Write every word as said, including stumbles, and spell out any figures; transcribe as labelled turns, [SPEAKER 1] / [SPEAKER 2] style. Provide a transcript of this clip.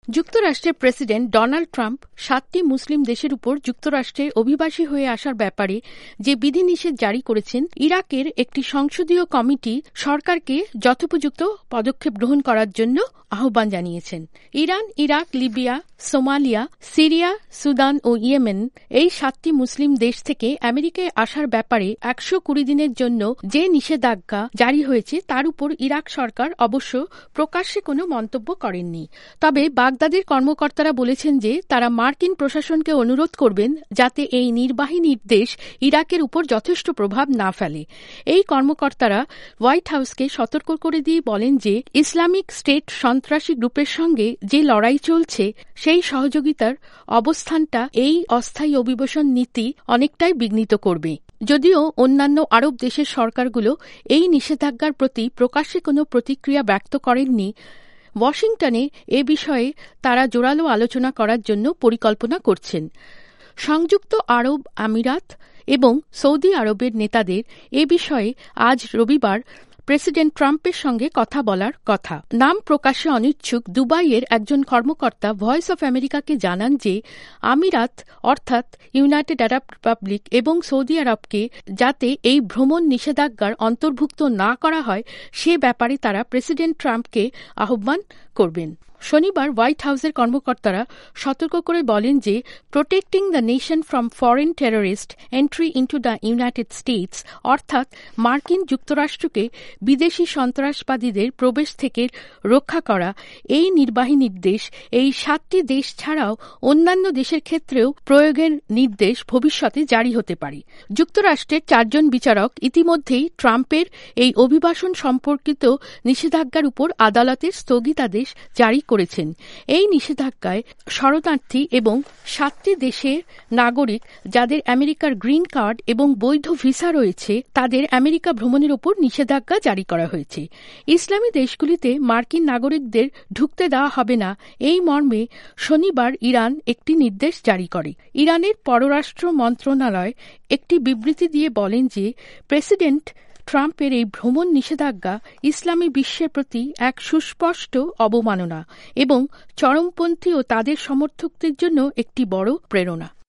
[SPEAKER 1] যুক্তরাষ্ট্রের president Donald Trump সাতটি মুসলিম দেশের উপর যুক্তরাষ্ট্রে অভিবাসী হয়ে আসার ব্যাপারে যে বিধিনিষেধ জারি করেছেন, ইরাকের একটি সংসদীয় কমিটি সরকারকে যথোপযুক্ত পদক্ষেপ গ্রহণ করার জন্য আহ্বান জানিয়েছেন। Iran, Iraq, Libya, Somalia, Syria, Sudan ও ইয়েমেন এই সাতটি মুসলিম দেশ থেকে আমেরিকায় আসার ব্যাপারে একশো কুড়ি দিনের জন্য যে নিষেধাজ্ঞা জারি হয়েছে তার উপর ইরাক সরকার অবশ্য প্রকাশ্যে কোনো মন্তব্য করেননি। তবে বাগদাদের কর্মকর্তারা বলেছেন যে তারা মার্কিন প্রশাসনকে অনুরোধ করবেন যাতে এই নির্বাহী নির্দেশ ইরাকের উপর যথেষ্ট প্রভাব না ফেলে। এই কর্মকর্তারা হোয়াইট হাউসকে সতর্ক করে দিয়ে বলেন যে ইসলামিক স্টেট সন্ত্রাসী গ্রুপের সঙ্গে যে লড়াই চলছে সেই সহযোগিতার অবস্থানটা এই অস্থায়ী অভিবাসন নীতি অনেকটাই বিঘ্নিত করবে। যদিও অন্যান্য আরব দেশের সরকারগুলো এই নিষেধাজ্ঞার প্রতি প্রকাশ্যে কোনো প্রতিক্রিয়া ব্যক্ত করেননি, ওয়াশিংটনে এ বিষয়ে তারা জোরালো আলোচনা করার জন্য পরিকল্পনা করছেন। সংযুক্ত আরব আমিরাত এবং সৌদি আরবের নেতাদের এ বিষয়ে আজ রবিবার প্রেসিডেন্ট ট্রাম্পের সঙ্গে কথা বলার কথা। নাম প্রকাশে অনিচ্ছুক দুবাইয়ের একজন কর্মকর্তা ভয়েস অফ আমেরিকাকে জানান যে আমিরাত অর্থাৎ ইউনাইটেড আরব রিপাবলিক এবং সৌদি আরবকে যাতে এই ভ্রমণ নিষেধাজ্ঞার অন্তর্ভুক্ত না করা হয় সে ব্যাপারে তারা প্রেসিডেন্ট ট্রাম্পকে আহ্বান করবেন। শনিবার হোয়াইট হাউসের কর্মকর্তারা সতর্ক করে বলেন যে protecting the nation from foreign terrorist entry into the United States অর্থাৎ মার্কিন যুক্তরাষ্ট্রকে বিদেশি সন্ত্রাসবাদীদের প্রবেশ থেকে রক্ষা করা এই নির্বাহী নির্দেশ এই সাতটি দেশ ছাড়াও অন্যান্য দেশের ক্ষেত্রেও প্রয়োগের নির্দেশ ভবিষ্যতে জারি হতে পারে। যুক্তরাষ্ট্রের চারজন বিচারক ইতিমধ্যেই ট্রাম্পের এই অভিবাসন সম্পর্কিত নিষেধাজ্ঞার উপর আদালতের স্থগিতাদেশ জারি করেছেন। এই নিষেধাজ্ঞায় শরণার্থী এবং সাতটি দেশের নাগরিক যাদের আমেরিকার গ্রিন কার্ড এবং বৈধ ভিসা রয়েছে তাদের আমেরিকা ভ্রমণের উপর নিষেধাজ্ঞা জারি করা হয়েছে। ইসলামী দেশগুলিতে মার্কিন নাগরিকদের ঢুকতে দেওয়া হবে না এই মর্মে শনিবার ইরান একটি নির্দেশ জারি করে। ইরানের পররাষ্ট্র মন্ত্রণালয় একটি বিবৃতি দিয়ে বলেন যে প্রেসিডেন্ট ট্রাম্পের এই ভ্রমণ নিষেধাজ্ঞা ইসলামী বিশ্বের প্রতি এক সুস্পষ্ট অবমাননা এবং চরমপন্থী ও তাদের সমর্থকদের জন্য একটি বড় প্রেরণা।